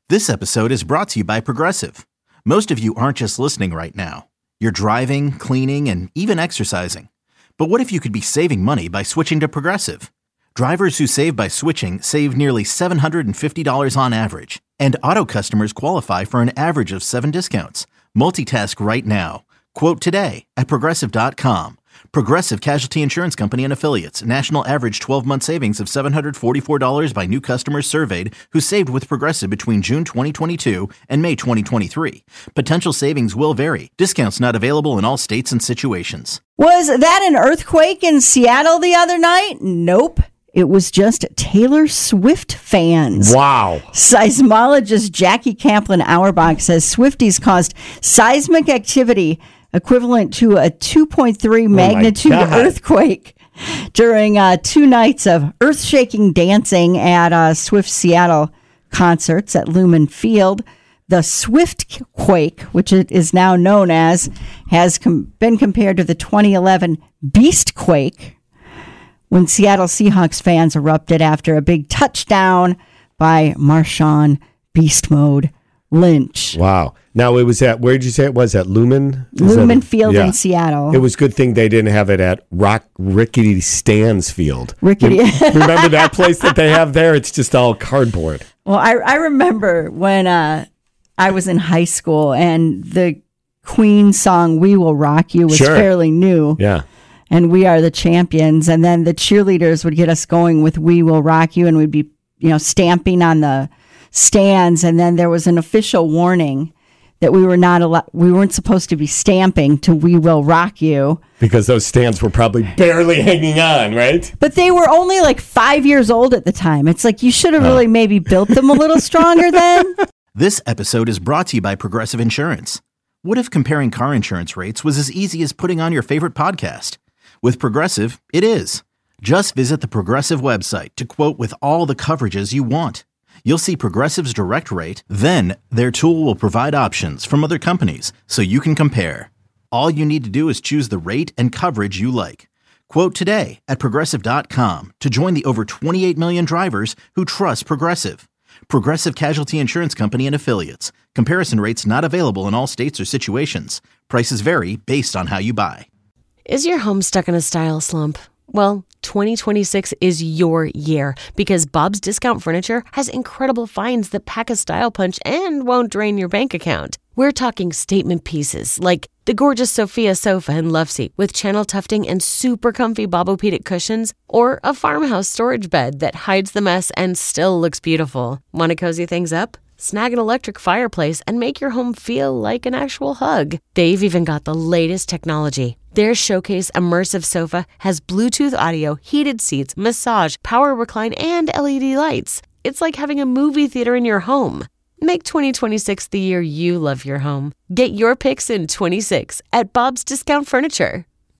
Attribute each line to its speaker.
Speaker 1: This episode is brought to you by Progressive. Most of you aren't just listening right now. You're driving, cleaning, and even exercising. But what if you could be saving money by switching to Progressive? Drivers who save by switching save nearly $750 on average. And auto customers qualify for an average of 7 discounts. Multitask right now. Quote today at Progressive.com. Progressive Casualty Insurance Company and Affiliates. National average 12-month savings of $744 by new customers surveyed who saved with Progressive between June 2022 and May 2023. Potential savings will vary. Discounts not available in all states and situations.
Speaker 2: Was that an earthquake in Seattle the other night? Nope. It was just Taylor Swift fans.
Speaker 3: Wow.
Speaker 2: Seismologist Jackie Kaplan Auerbach says Swifties caused seismic activity equivalent to a 2.3 magnitude earthquake during 2 nights of earth-shaking dancing at Swift Seattle concerts at Lumen Field. The Swift quake, which it is now known as, has been compared to the 2011 Beast quake, when Seattle Seahawks fans erupted after a big touchdown by Marshawn Beast Mode Lynch.
Speaker 3: Wow. Now, it was at, where did you say it was? At Lumen?
Speaker 2: Lumen Field in Seattle.
Speaker 3: It was a good thing they didn't have it at Rickety Stan's Field.
Speaker 2: Rickety.
Speaker 3: Remember that place that they have there? It's just all cardboard.
Speaker 2: Well, I remember when I was in high school and the Queen song We Will Rock You was fairly new.
Speaker 3: Yeah.
Speaker 2: And We Are the Champions. And then the cheerleaders would get us going with We Will Rock You, and we'd be, stamping on the stands. And then there was an official warning that we weren't supposed to be stamping to We Will Rock You.
Speaker 3: Because those stands were probably barely hanging on, right?
Speaker 2: But they were only like 5 years old at the time. It's like you should have really maybe built them a little stronger then.
Speaker 1: This episode is brought to you by Progressive Insurance. What if comparing car insurance rates was as easy as putting on your favorite podcast? With Progressive, it is. Just visit the Progressive website to quote with all the coverages you want. You'll see Progressive's direct rate, then their tool will provide options from other companies so you can compare. All you need to do is choose the rate and coverage you like. Quote today at Progressive.com to join the over 28 million drivers who trust Progressive. Progressive Casualty Insurance Company and Affiliates. Comparison rates not available in all states or situations. Prices vary based on how you buy.
Speaker 4: Is your home stuck in a style slump? Well, 2026 is your year because Bob's Discount Furniture has incredible finds that pack a style punch and won't drain your bank account. We're talking statement pieces like the gorgeous Sophia sofa and love seat with channel tufting and super comfy Bobopedic cushions, or a farmhouse storage bed that hides the mess and still looks beautiful. Want to cozy things up? Snag an electric fireplace and make your home feel like an actual hug. They've even got the latest technology. Their Showcase Immersive Sofa has Bluetooth audio, heated seats, massage, power recline, and LED lights. It's like having a movie theater in your home. Make 2026 the year you love your home. Get your picks in 26 at Bob's Discount Furniture.